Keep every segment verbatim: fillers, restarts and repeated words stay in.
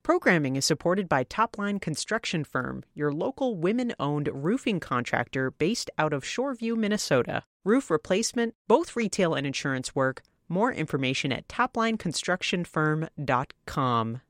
Programming is supported by Topline Construction Firm, your local women-owned roofing contractor based out of Shoreview, Minnesota. Roof replacement, both retail and insurance work. More information at topline construction firm dot com.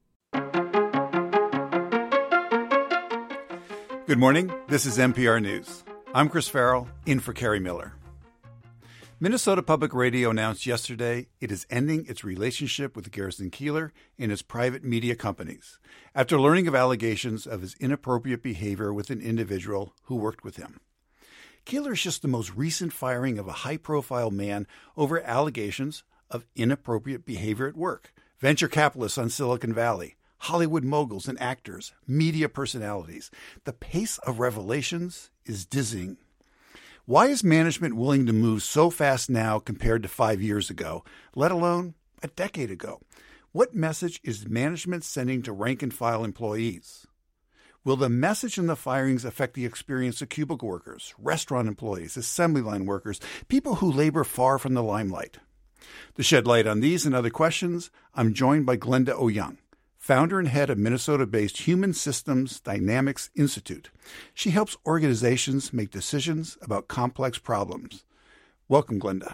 Good morning. This is N P R News. I'm Chris Farrell, in for Carrie Miller. Minnesota Public Radio announced yesterday it is ending its relationship with Garrison Keillor and his private media companies after learning of allegations of his inappropriate behavior with an individual who worked with him. Keillor is just the most recent firing of a high-profile man over allegations of inappropriate behavior at work. Venture capitalists on Silicon Valley, Hollywood moguls and actors, media personalities. The pace of revelations is dizzying. Why is management willing to move so fast now compared to five years ago, let alone a decade ago? What message is management sending to rank-and-file employees? Will the message in the firings affect the experience of cubicle workers, restaurant employees, assembly line workers, people who labor far from the limelight? To shed light on these and other questions, I'm joined by Glenda Oyoung, founder and head of Minnesota-based Human Systems Dynamics Institute. She helps organizations make decisions about complex problems. Welcome, Glenda.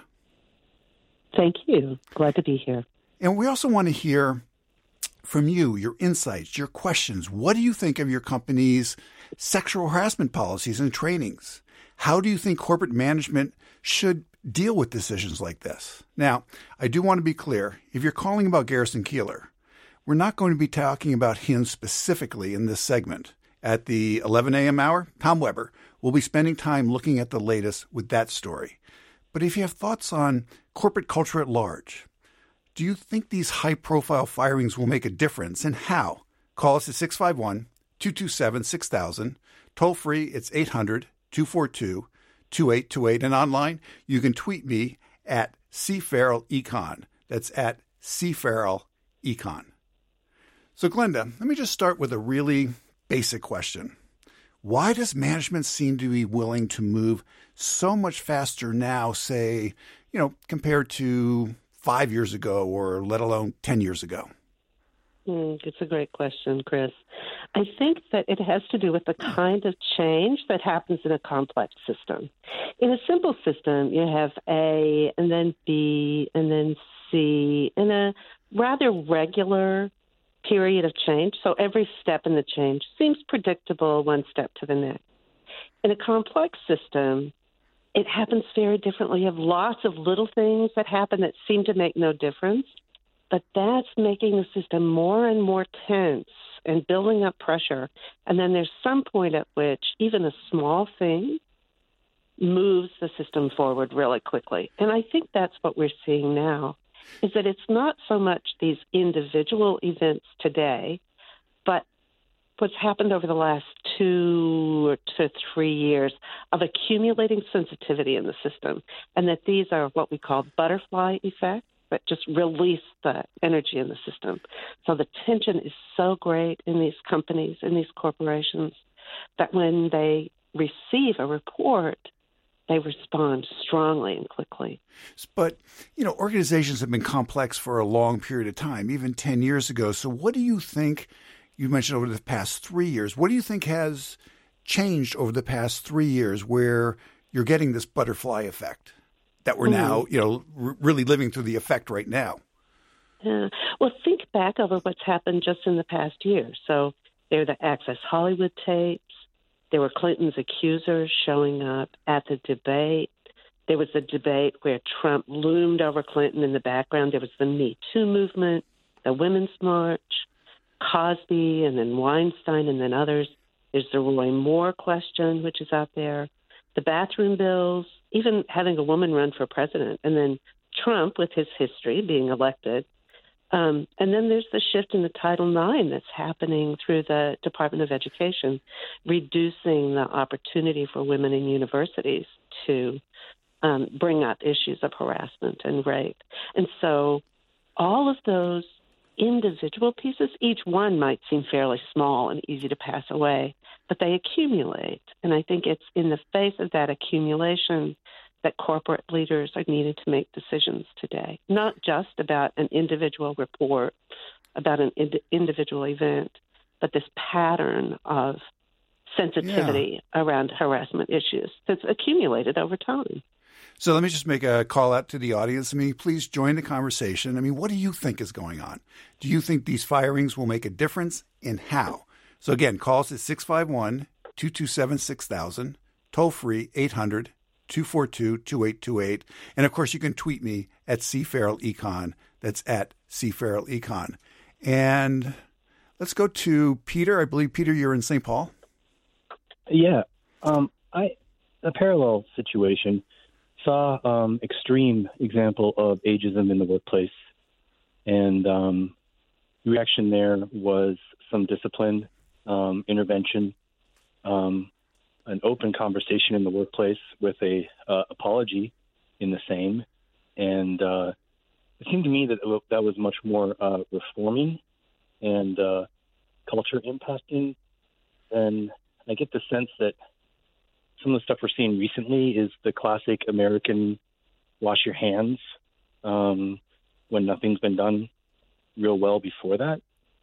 Thank you. Glad to be here. And we also want to hear from you, your insights, your questions. What do you think of your company's sexual harassment policies and trainings? How do you think corporate management should deal with decisions like this? Now, I do want to be clear. If you're calling about Garrison Keillor, we're not going to be talking about him specifically in this segment. At the eleven a.m. hour, Tom Weber will be spending time looking at the latest with that story. But if you have thoughts on corporate culture at large, do you think these high-profile firings will make a difference, and how? Call us at six five one, two two seven, six thousand. Toll free, it's eight hundred, two four two, two eight two eight. And online, you can tweet me at cfarrellecon. That's at cfarrellecon. So, Glenda, let me just start with a really basic question. Why does management seem to be willing to move so much faster now, say, you know, compared to five years ago or let alone ten years ago? Mm, it's a great question, Chris. I think that it has to do with the kind of change that happens in a complex system. In a simple system, you have A and then B and then C in a rather regular period of change. So every step in the change seems predictable one step to the next. In a complex system, it happens very differently. You have lots of little things that happen that seem to make no difference, but that's making the system more and more tense and building up pressure. And then there's some point at which even a small thing moves the system forward really quickly. And I think that's what we're seeing now, is that it's not so much these individual events today, but what's happened over the last two to three years of accumulating sensitivity in the system, and that these are what we call butterfly effects that just release the energy in the system. So the tension is so great in these companies, in these corporations, that when they receive a report, they respond strongly and quickly. But, you know, organizations have been complex for a long period of time, even ten years ago. So what do you think, you mentioned over the past three years, what do you think has changed over the past three years where you're getting this butterfly effect that we're mm. now, you know, r- really living through the effect right now? Yeah. Well, think back over what's happened just in the past year. So there are the Access Hollywood tapes. There were Clinton's accusers showing up at the debate. There was a debate where Trump loomed over Clinton in the background. There was the Me Too movement, the Women's March, Cosby, and then Weinstein, and then others. There's the Roy Moore question, which is out there, the bathroom bills, even having a woman run for president, and then Trump with his history being elected. Um, and then there's the shift in the Title nine that's happening through the Department of Education, reducing the opportunity for women in universities to um, bring up issues of harassment and rape. And so all of those individual pieces, each one might seem fairly small and easy to pass away, but they accumulate. And I think it's in the face of that accumulation that corporate leaders are needed to make decisions today, not just about an individual report about an ind- individual event, but this pattern of sensitivity yeah. around harassment issues that's accumulated over time. So let me just make a call out to the audience. I mean, please join the conversation. I mean, what do you think is going on? Do you think these firings will make a difference, and how? So again, call us at six five one, two two seven, six thousand, toll free eight hundred, two four two, two eight two eight. And of course, you can tweet me at C Farrell Econ. That's at C Farrell Econ. And let's go to Peter. I believe, Peter, you're in Saint Paul. Yeah. Um, I a parallel situation. Saw um, extreme example of ageism in the workplace, and um, the reaction there was some discipline, um, intervention, um, an open conversation in the workplace with a uh, apology in the same, and uh, it seemed to me that that was much more uh, reforming and uh, culture impacting. And I get the sense that some of the stuff we're seeing recently is the classic American wash your hands um, when nothing's been done real well before that.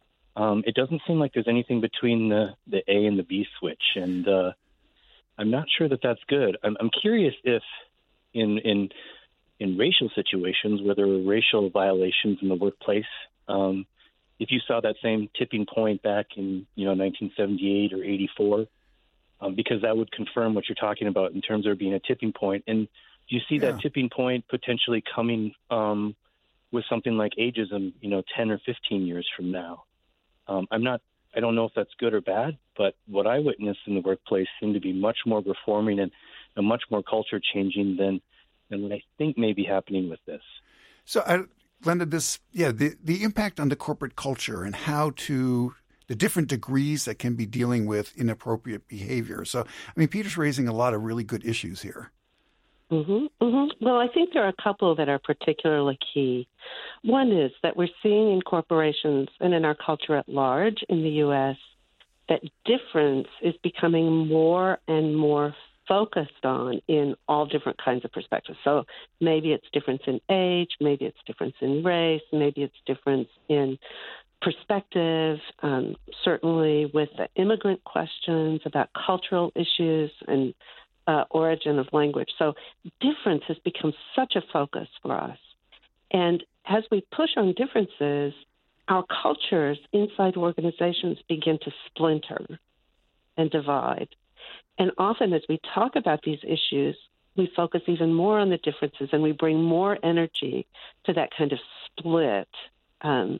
Um, it doesn't seem like there's anything between the, the A and the B switch, and uh, I'm not sure that that's good. I'm, I'm curious if in, in in racial situations where there were racial violations in the workplace, um, if you saw that same tipping point back in you know nineteen seventy-eight or eighty-four, um, because that would confirm what you're talking about in terms of there being a tipping point. And do you see yeah. that tipping point potentially coming um, with something like ageism, you know, ten or fifteen years from now? Um, I'm not, I don't know if that's good or bad, but what I witnessed in the workplace seemed to be much more reforming and, and much more culture changing than, than what I think may be happening with this. So, I, Glenda, this, yeah, the, the impact on the corporate culture and how to, the different degrees that can be dealing with inappropriate behavior. So, I mean, Peter's raising a lot of really good issues here. Mm-hmm, mm-hmm. Well, I think there are a couple that are particularly key. One is that we're seeing in corporations and in our culture at large in the U S that difference is becoming more and more focused on in all different kinds of perspectives. So maybe it's difference in age, maybe it's difference in race, maybe it's difference in perspective, um, certainly with the immigrant questions about cultural issues and Uh, origin of language. So difference has become such a focus for us. And as we push on differences, our cultures inside organizations begin to splinter and divide. And often as we talk about these issues, we focus even more on the differences and we bring more energy to that kind of split. Um,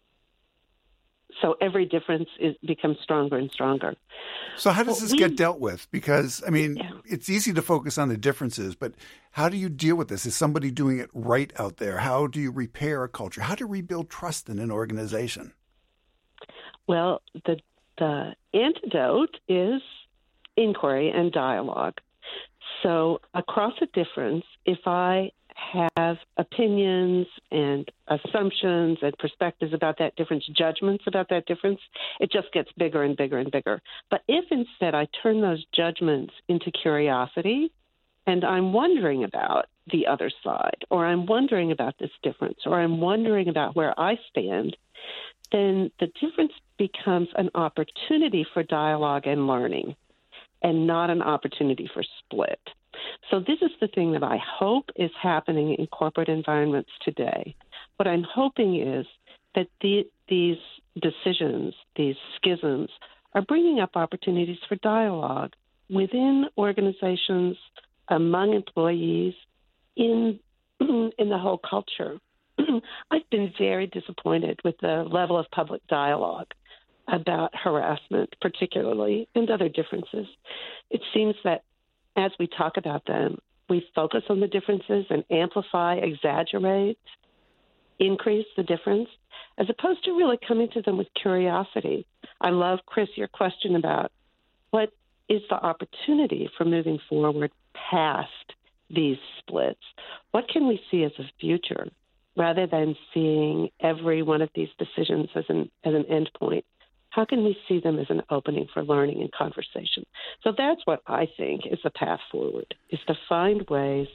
so every difference is, becomes stronger and stronger. So how does well, this we, get dealt with? Because, I mean, yeah. it's easy to focus on the differences, but how do you deal with this? Is somebody doing it right out there? How do you repair a culture? How do you rebuild trust in an organization? Well, the the antidote is inquiry and dialogue. So across a difference, if I have opinions and assumptions and perspectives about that difference, judgments about that difference, it just gets bigger and bigger and bigger. But if instead I turn those judgments into curiosity and I'm wondering about the other side, or I'm wondering about this difference, or I'm wondering about where I stand, then the difference becomes an opportunity for dialogue and learning and not an opportunity for split. So this is the thing that I hope is happening in corporate environments today. What I'm hoping is that the, these decisions, these schisms, are bringing up opportunities for dialogue within organizations, among employees, in in the whole culture. I've been very disappointed with the level of public dialogue about harassment, particularly, and other differences. It seems that as we talk about them, we focus on the differences and amplify, exaggerate, increase the difference, as opposed to really coming to them with curiosity. I love, Chris, your question about what is the opportunity for moving forward past these splits? What can we see as a future rather than seeing every one of these decisions as an as an end point? How can we see them as an opening for learning and conversation? So that's what I think is the path forward, is to find ways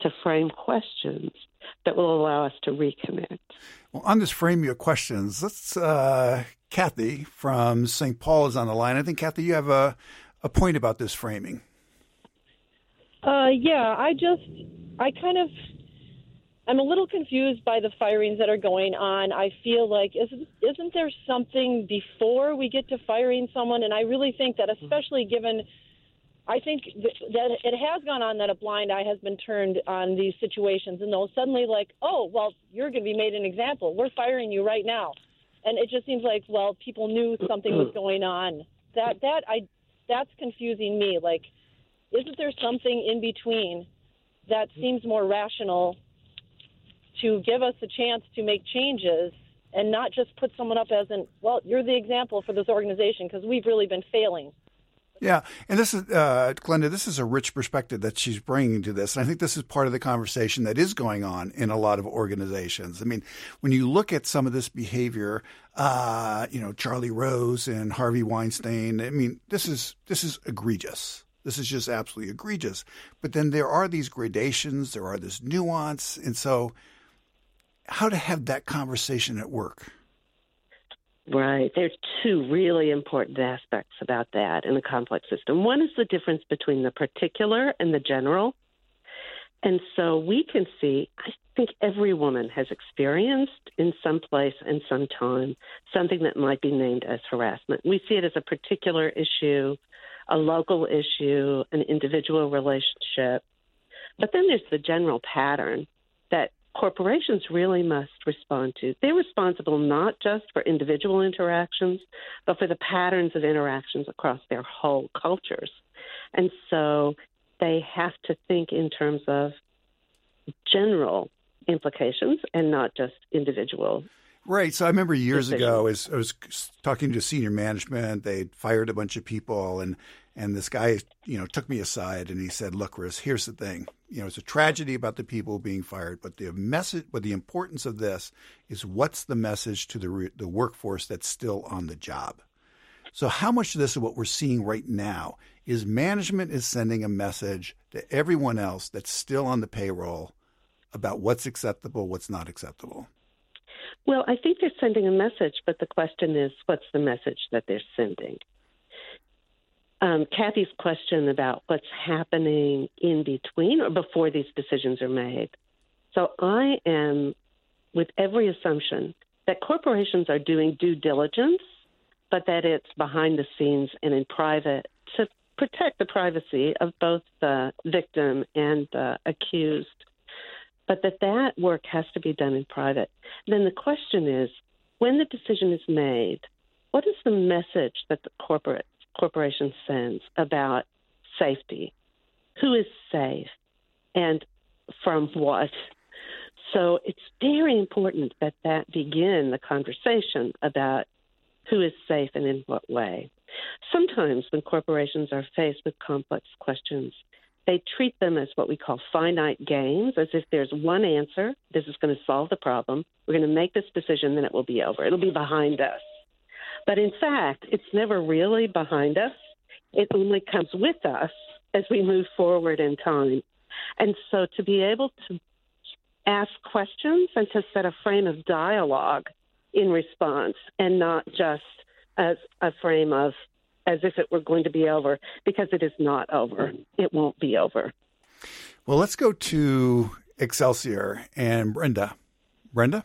to frame questions that will allow us to reconnect. Well, on this frame your questions, let's, uh, Kathy from Saint Paul is on the line. I think, Kathy, you have a, a point about this framing. Uh, yeah, I just, I kind of, I'm a little confused by the firings that are going on. I feel like, isn't, isn't there something before we get to firing someone? And I really think that, especially given, I think th- that it has gone on that a blind eye has been turned on these situations. And they'll suddenly like, oh, well, you're going to be made an example. We're firing you right now. And it just seems like, well, people knew something was going on. That, that, I, that's confusing me. Like, isn't there something in between that seems more rational to give us a chance to make changes and not just put someone up as an, well, you're the example for this organization because we've really been failing. Yeah, and this is, uh, Glenda, this is a rich perspective that she's bringing to this. And I think this is part of the conversation that is going on in a lot of organizations. I mean, when you look at some of this behavior, uh, you know, Charlie Rose and Harvey Weinstein, I mean, this is this is egregious. This is just absolutely egregious. But then there are these gradations, there are this nuance. And so how to have that conversation at work? Right. There are two really important aspects about that in a complex system. One is the difference between the particular and the general. And so we can see, I think every woman has experienced in some place and some time something that might be named as harassment. We see it as a particular issue, a local issue, an individual relationship. But then there's the general pattern that corporations really must respond to. They're responsible not just for individual interactions, but for the patterns of interactions across their whole cultures. And so they have to think in terms of general implications and not just individual. Right. So I remember years decisions. ago, as I was talking to senior management, they'd fired a bunch of people, and and this guy, you know, took me aside and he said, "Look, Chris, here's the thing. You know, it's a tragedy about the people being fired, but the message, but the importance of this is what's the message to the re- the workforce that's still on the job." So how much of this is what we're seeing right now is management is sending a message to everyone else that's still on the payroll about what's acceptable, what's not acceptable. Well, I think they're sending a message, but the question is, what's the message that they're sending? Um, Kathy's question about what's happening in between or before these decisions are made. So I am with every assumption that corporations are doing due diligence, but that it's behind the scenes and in private to protect the privacy of both the victim and the accused, but that that work has to be done in private. Then the question is, when the decision is made, what is the message that the corporate corporation sends about safety? Who is safe and from what? So it's very important that that begin the conversation about who is safe and in what way. Sometimes when corporations are faced with complex questions, they treat them as what we call finite games, as if there's one answer. This is going to solve the problem. We're going to make this decision, then it will be over. It'll be behind us. But in fact, it's never really behind us. It only comes with us as we move forward in time. And so to be able to ask questions and to set a frame of dialogue in response and not just as a frame of as if it were going to be over, because it is not over. It won't be over. Well, let's go to Excelsior and Brenda. Brenda?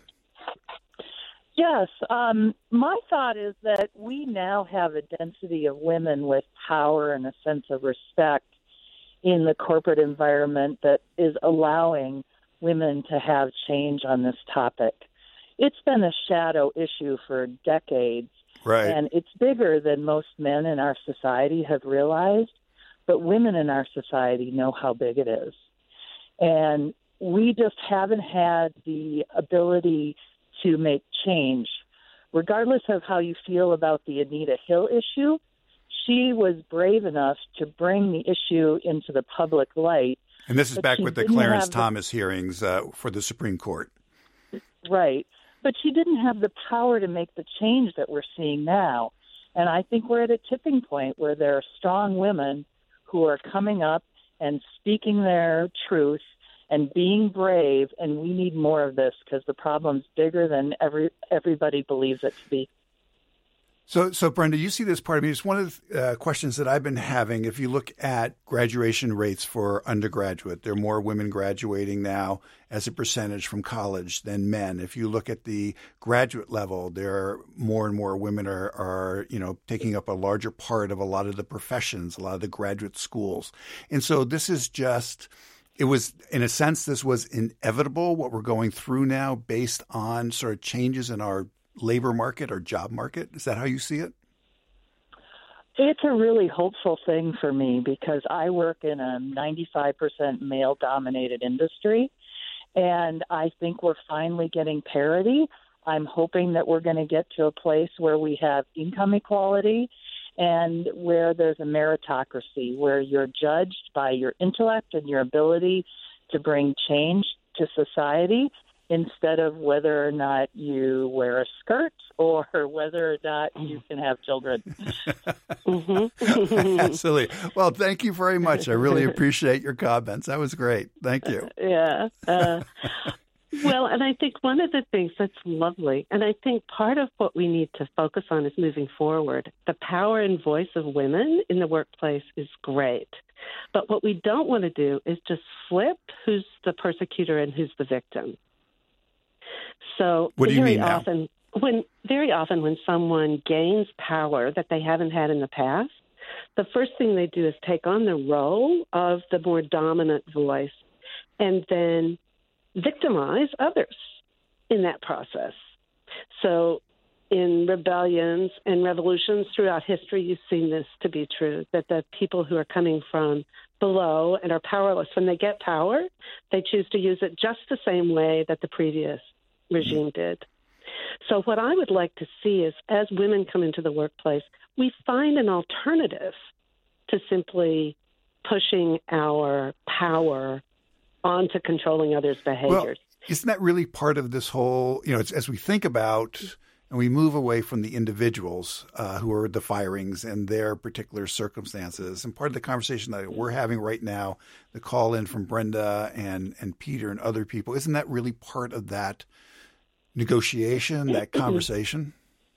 Yes. Um, my thought is that we now have a density of women with power and a sense of respect in the corporate environment that is allowing women to have change on this topic. It's been a shadow issue for decades. Right. And it's bigger than most men in our society have realized, but women in our society know how big it is. And we just haven't had the ability to make change. Regardless of how you feel about the Anita Hill issue, she was brave enough to bring the issue into the public light. And this is back with the didn't Clarence have Thomas hearings uh, for the Supreme Court. Right. But she didn't have the power to make the change that we're seeing now. And I think we're at a tipping point where there are strong women who are coming up and speaking their truth and being brave, and we need more of this because the problem's bigger than every everybody believes it to be. So, so Brenda, you see this part of me. It's one of the uh, questions that I've been having. If you look at graduation rates for undergraduate, there are more women graduating now as a percentage from college than men. If you look at the graduate level, there are more and more women are, are, you know, taking up a larger part of a lot of the professions, a lot of the graduate schools. And so this is just, it was, in a sense, this was inevitable, what we're going through now based on sort of changes in our labor market or job market. Is that how you see it? It's a really hopeful thing for me because I work in a ninety-five percent male-dominated industry, and I think we're finally getting parity. I'm hoping that we're going to get to a place where we have income equality and where there's a meritocracy, where you're judged by your intellect and your ability to bring change to society, instead of whether or not you wear a skirt or whether or not you can have children. Mm-hmm. Absolutely. Well, thank you very much. I really appreciate your comments. That was great. Thank you. Yeah. Uh, well, and I think one of the things that's lovely, and I think part of what we need to focus on is moving forward. The power and voice of women in the workplace is great. But what we don't want to do is just flip who's the persecutor and who's the victim. So what do you very mean now? often, when very often when someone gains power that they haven't had in the past, the first thing they do is take on the role of the more dominant voice, and then victimize others in that process. So, in rebellions and revolutions throughout history, you've seen this to be true, that the people who are coming from below and are powerless, when they get power, they choose to use it just the same way that the previous regime did. So what I would like to see is, as women come into the workplace, we find an alternative to simply pushing our power onto controlling others' behaviors. Well, isn't that really part of this whole, you know, it's, as we think about and we move away from the individuals uh, who are the firings and their particular circumstances, and part of the conversation that we're having right now, the call in from Brenda and, and Peter and other people, isn't that really part of that negotiation, that conversation?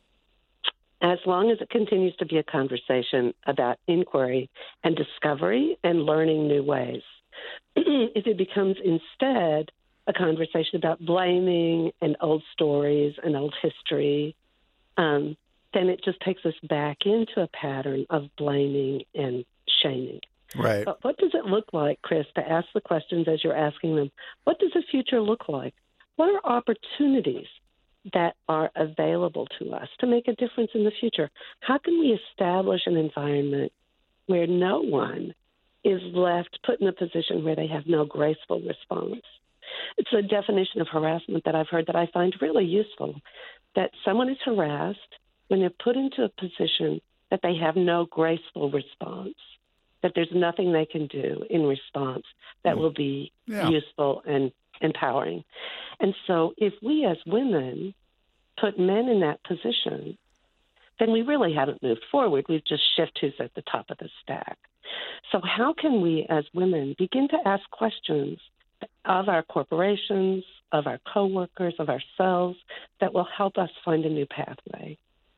As long as it continues to be a conversation about inquiry and discovery and learning new ways. If it becomes instead a conversation about blaming and old stories and old history, um, then it just takes us back into a pattern of blaming and shaming. Right. But what does it look like, Chris, to ask the questions as you're asking them? What does the future look like? What are opportunities that are available to us to make a difference in the future? How can we establish an environment where no one is left put in a position where they have no graceful response? It's a definition of harassment that I've heard that I find really useful, that someone is harassed when they're put into a position that they have no graceful response, that there's nothing they can do in response that will be yeah. useful and empowering. And so if we as women put men in that position, then we really haven't moved forward. We've just shifted who's at the top of the stack. So how can we as women begin to ask questions of our corporations, of our coworkers, of ourselves, that will help us find a new pathway?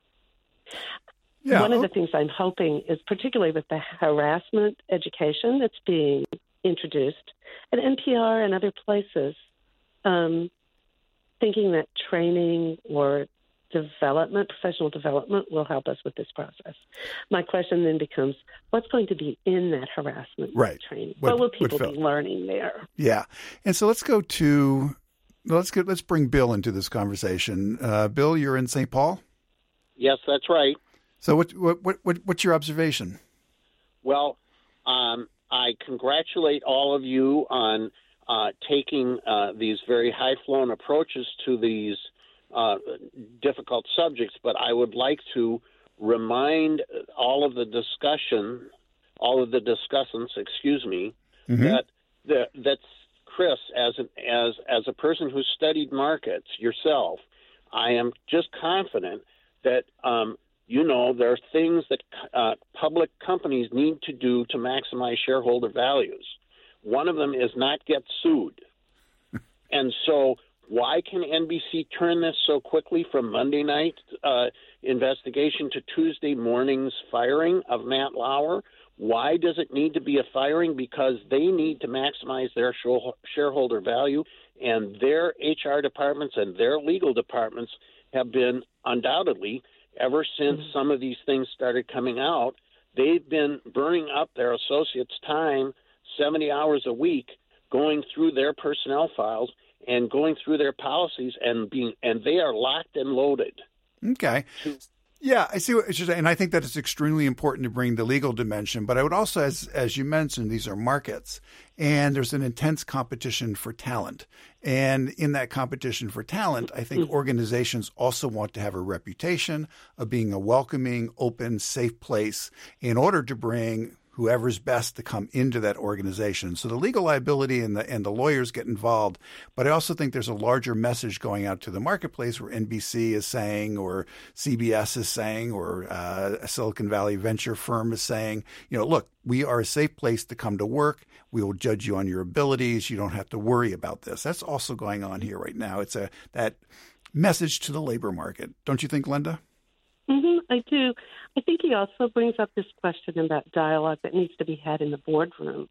Yeah. One of the things I'm hoping is, particularly with the harassment education that's being introduced at N P R and other places, um, thinking that training or development, professional development, will help us with this process. My question then becomes, what's going to be in that harassment right. training? What, what will people what be learning there? Yeah. And so let's go to, let's get, let's bring Bill into this conversation. Uh, Bill, you're in Saint Paul? Yes, that's right. So what, what, what, what's your observation? Well, um, I congratulate all of you on uh, taking uh, these very high-flown approaches to these uh, difficult subjects, but I would like to remind all of the discussion, all of the discussants, excuse me, mm-hmm. that the, that's Chris, as an, as as a person who studied markets yourself, I am just confident that um, you know there are things that uh, public companies need to do to maximize shareholder values. One of them is not get sued. And so why can N B C turn this so quickly from Monday night uh, investigation to Tuesday morning's firing of Matt Lauer? Why does it need to be a firing? Because they need to maximize their shareholder value, and their H R departments and their legal departments have been undoubtedly, ever since mm-hmm. some of these things started coming out, they've been burning up their associates' time seventy hours a week going through their personnel files and going through their policies, and being and they are locked and loaded. Okay. To, Yeah, I see what you're saying, and I think that it's extremely important to bring the legal dimension. But I would also, as as you mentioned, these are markets, and there's an intense competition for talent. And in that competition for talent, I think organizations also want to have a reputation of being a welcoming, open, safe place in order to bring whoever's best to come into that organization. So the legal liability and the and the lawyers get involved. But I also think there's a larger message going out to the marketplace where N B C is saying, or C B S is saying, or uh, a Silicon Valley venture firm is saying, you know, look, we are a safe place to come to work. We will judge you on your abilities. You don't have to worry about this. That's also going on here right now. It's a that message to the labor market. Don't you think, Linda? Mm-hmm, I do. I think he also brings up this question about dialogue that needs to be had in the boardroom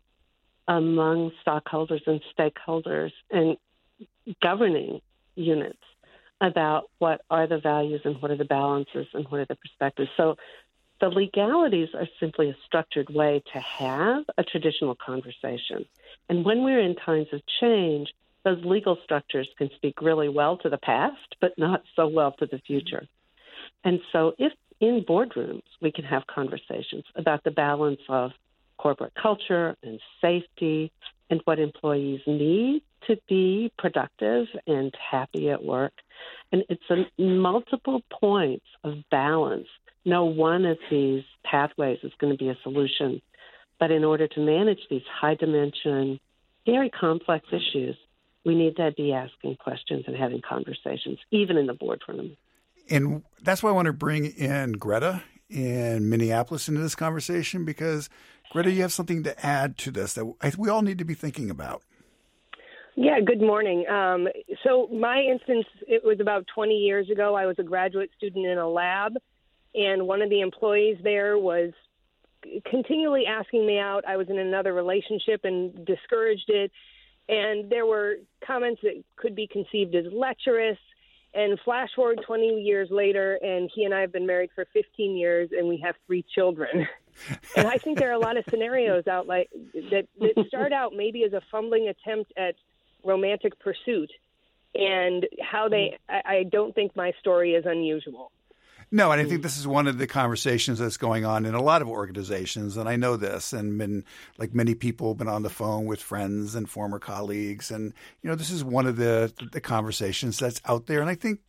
among stockholders and stakeholders and governing units about what are the values and what are the balances and what are the perspectives. So the legalities are simply a structured way to have a traditional conversation. And when we're in times of change, those legal structures can speak really well to the past, but not so well to the future. And so if in boardrooms we can have conversations about the balance of corporate culture and safety and what employees need to be productive and happy at work, and it's a multiple points of balance. No one of these pathways is going to be a solution. But in order to manage these high-dimension, very complex issues, we need to be asking questions and having conversations, even in the boardroom. And that's why I want to bring in Greta in Minneapolis into this conversation, because, Greta, you have something to add to this that we all need to be thinking about. Yeah, good morning. Um, so my instance, it was about twenty years ago. I was a graduate student in a lab, and one of the employees there was continually asking me out. I was in another relationship and discouraged it, and there were comments that could be conceived as lecherous. And flash forward twenty years later, and he and I have been married for fifteen years, and we have three children. And I think there are a lot of scenarios out like that, that start out maybe as a fumbling attempt at romantic pursuit, and how they. I, I don't think my story is unusual. No, and I think this is one of the conversations that's going on in a lot of organizations, and I know this, and been like many people, been on the phone with friends and former colleagues, and you know, this is one of the the conversations that's out there, and I think,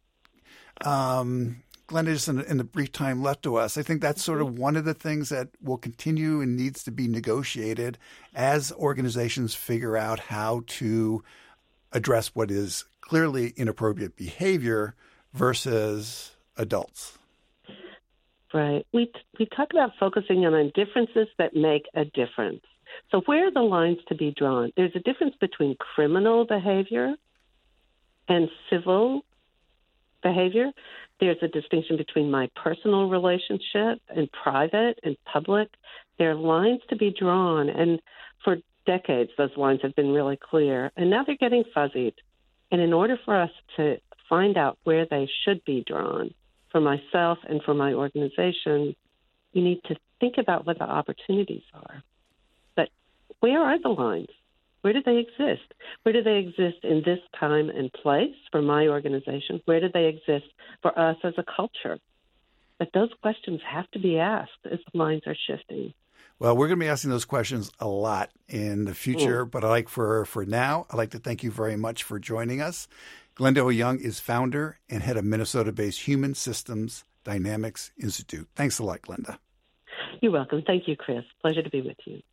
um, Glenda, just in, in the brief time left to us, I think that's sort of one of the things that will continue and needs to be negotiated as organizations figure out how to address what is clearly inappropriate behavior versus adults. Right. We we talk about focusing on differences that make a difference. So where are the lines to be drawn? There's a difference between criminal behavior and civil behavior. There's a distinction between my personal relationship and private and public. There are lines to be drawn, and for decades those lines have been really clear, and now they're getting fuzzied. And in order for us to find out where they should be drawn, for myself and for my organization, you need to think about what the opportunities are. But where are the lines? Where do they exist? Where do they exist in this time and place for my organization? Where do they exist for us as a culture? But those questions have to be asked as the lines are shifting. Well, we're going to be asking those questions a lot in the future, mm. but I like for, for now, I'd like to thank you very much for joining us. Glenda O-Young is founder and head of Minnesota-based Human Systems Dynamics Institute. Thanks a lot, Glenda. You're welcome. Thank you, Chris. Pleasure to be with you.